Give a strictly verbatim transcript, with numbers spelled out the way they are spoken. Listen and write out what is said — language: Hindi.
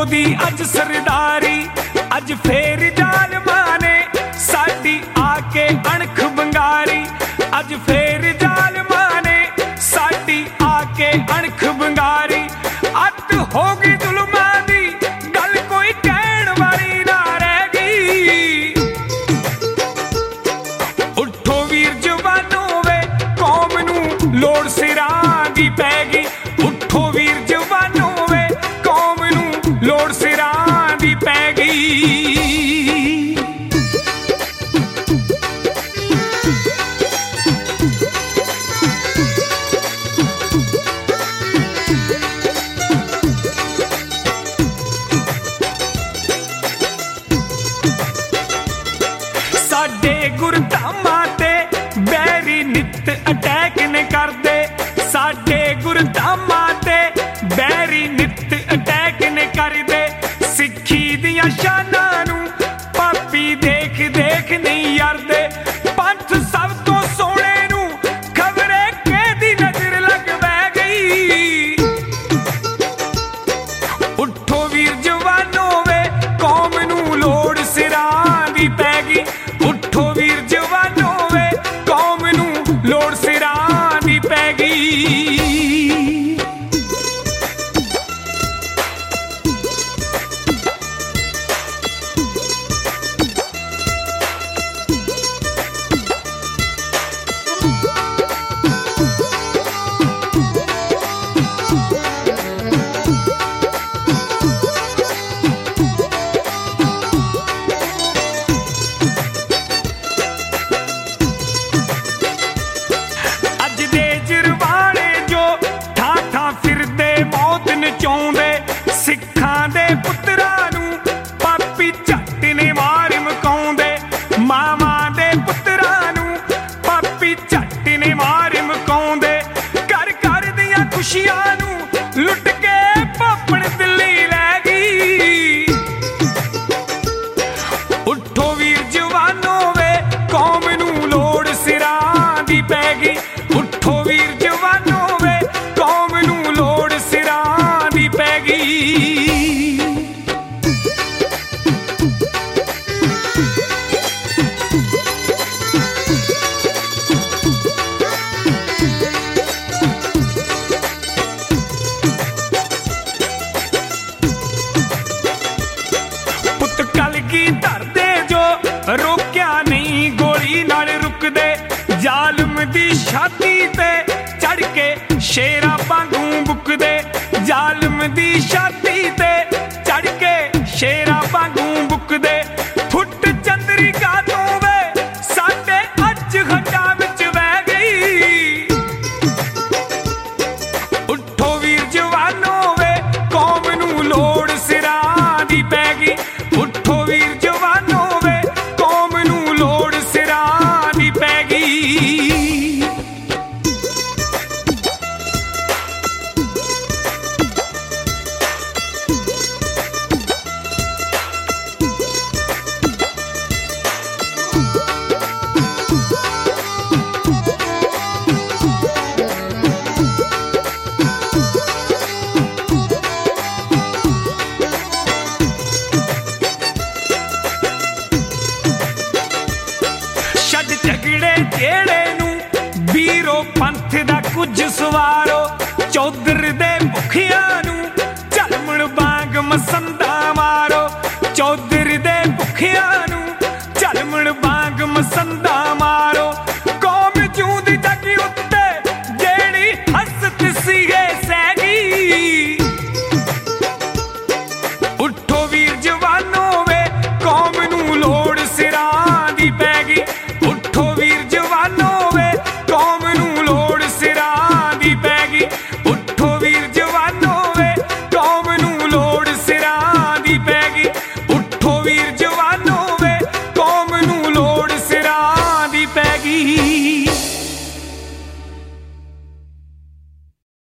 दी अज सरदारी, अज फेर जालमा ने साडी आके अणख बंगारी, अज फेर जालमा ने साडी आके अणख बंगारी। अत हो गई जुल्मां दी गल कोई कहण वाली ना रह गई। उठो वीर जवानो वे कौम नू लोड़ सिरां दी पै गई। उठो वीर जवानो वे कौम नू लोड़ सिरां दी पै गई। साडे गुरधामां ते बैरी नित अटैक ने करदे, साडे गुरधामां ते बैरी नित अटैक ने करदे। सिक्खी दियां शानां नू पापी देख देख नहीं यारदे। पंथ सब तो सोहणे नू खबरे केदी नजर लग पै गई। उठो वीर जवानो वे कौम नू लोड़ सिरां दी पै गई। उठो वीर जवानो वे कौम नू लोड़ सिरां दी पै गई। अज दे जरवाणे जो थां थां फिरदे मौत नचाउंदे, सिखां दे पुत्तरां नू पापी झट ने मार मकाउंदे। मावां दे पुत्तरां नू पापी झट ने मार मकाउंदे। घर घर दियां खुशियां नू लुट के पापण दिल्ली लै गई। उठो वीर जवानो वे कौम नू लोड़ सिरां दी पै गई। उठो वीर जवानो वे कौम नू लोड़ सिरां दी पै गई। पुत कलगी धरदे जो रोक्या नहीं गोली नाल रुकदे। जालम दी छाती ते चढ़ के शेरा वांगू बुकदे। जालम दी छाती ते चढ़ के शेरा वांगू बुकदे। फुट चंद्रिका तो वे साडे अज खड्डा विच बह गई। उठो वीर जवानो वे कौम नू लोड़ सिरां दी पै गई। उठो वीर जवानो वे कौम नू लोड़ सिरां दी पै गई। छड्ड झगड़े जेड़े नू वीरो पंथ दा कुछ सवारो। चौधर दे भुखियां नू झलमण वांग मसंदा मारो। चौधर दे भुखियां नू झलमण वांग मसंदा मारो।